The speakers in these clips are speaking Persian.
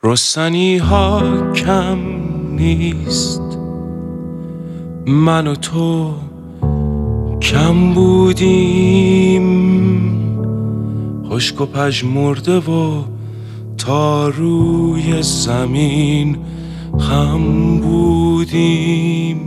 رستنی ها کم نیست، من و تو کم بودیم، خشک و پژمرده و تا روی زمین خم بودیم.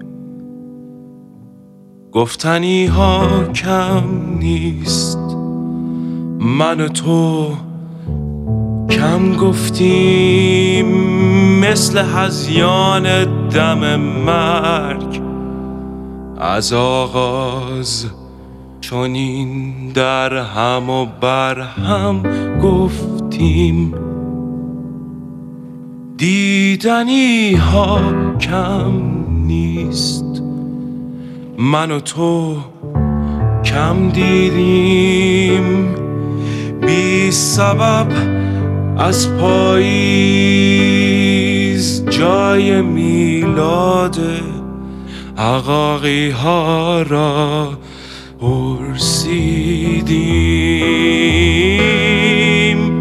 گفتنی ها کم نیست، من و تو کم گفتیم، مثل هذیان دم مرگ از آغاز چنین در هم و بر هم گفتیم. دیدنی ها کم نیست، من و تو کم دیدیم، بی سبب از پاییز جای میلاد عقاقی ها را پرسیدیم.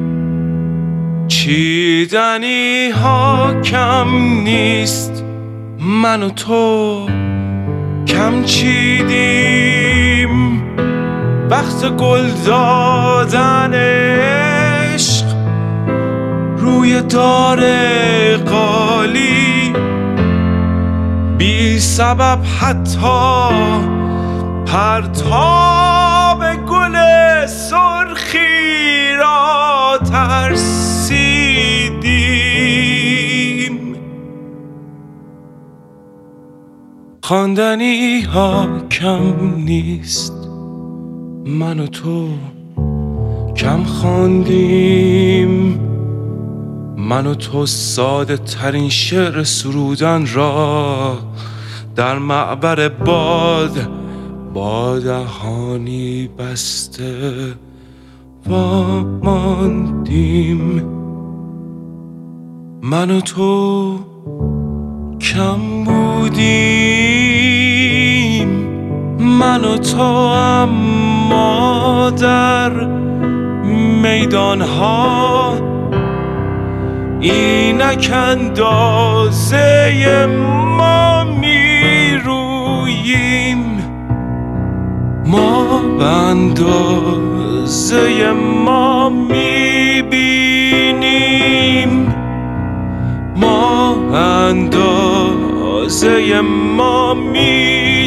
چیدنی ها کم نیست، من و تو کم چیدیم، وقت گل دادن عشق روی دار قالی، بی سبب حتی پرتاب گل سرخی را ترسیدیم. خواندنی ها کم نیست، من و تو کم خواندیم، من و تو ساده ترین شعر سرودن را در معبر باد با دهانی بسته واماندیم. من و تو کم بودیم، من و تو اما در میدانها اینک اندازه ما می روییم، ما به اندازه ما می بینیم، ما به اندازه ما می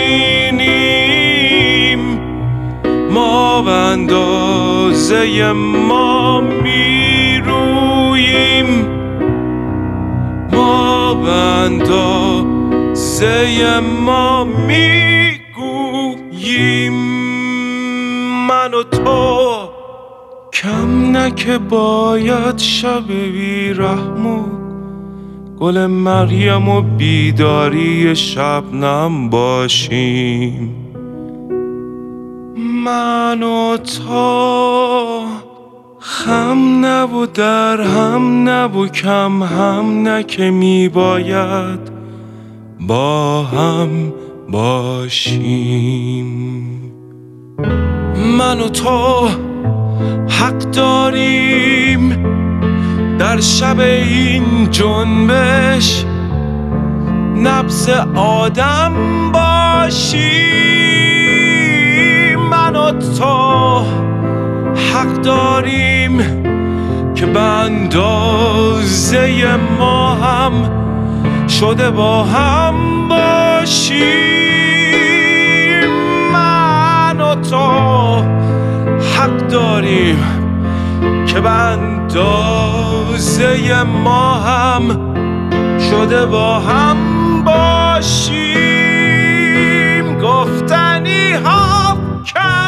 چینیم، ما به اندازه ما می روییم، ما به اندازه ما می گوییم. من و تو کم نه که باید شب بی رحم و گل مریم و بیداری شبنم باشیم. من و تو خم نبو در هم نبو کم هم نه که می باید با هم باشیم. من و تو حق داریم در شب این جنبش نبض آدم باشیم. من و تو حق داریم که به اندازه ما هم شده با هم باشیم. من و تو حق داریم که به اندازه ما هم شده با هم باشیم. گفتنی ها